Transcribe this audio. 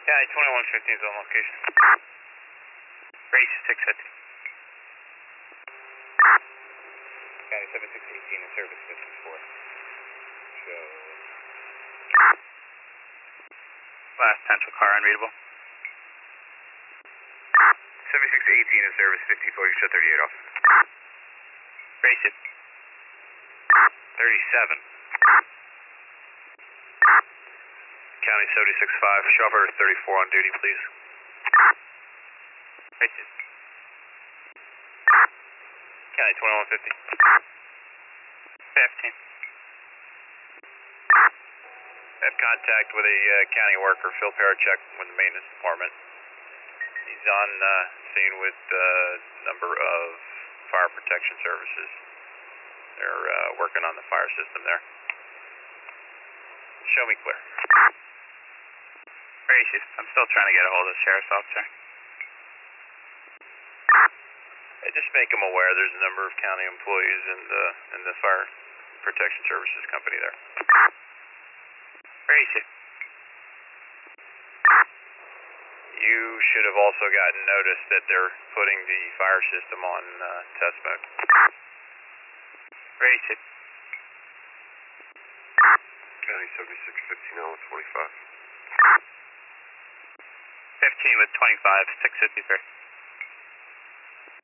County 2115 is on location. Race 650. County 7618 in service 54. Show. Last potential car unreadable. 7618 in service 54, you show 38 off. Race it. 37. County 765, show operator 34 on duty, please. Race it. County 2150. 15. Have contact with a county worker, Phil Parachek, with the maintenance department. He's on scene with a number of fire protection services. They're working on the fire system there. Show me clear. Race it. I'm still trying to get a hold of the sheriff's officer. Just make them aware there's a number of county employees in the fire protection services company there. Race it. You should have also gotten notice that they're putting the fire system on test mode. Race it. County 7615 now with 25. 15 with 25, 653.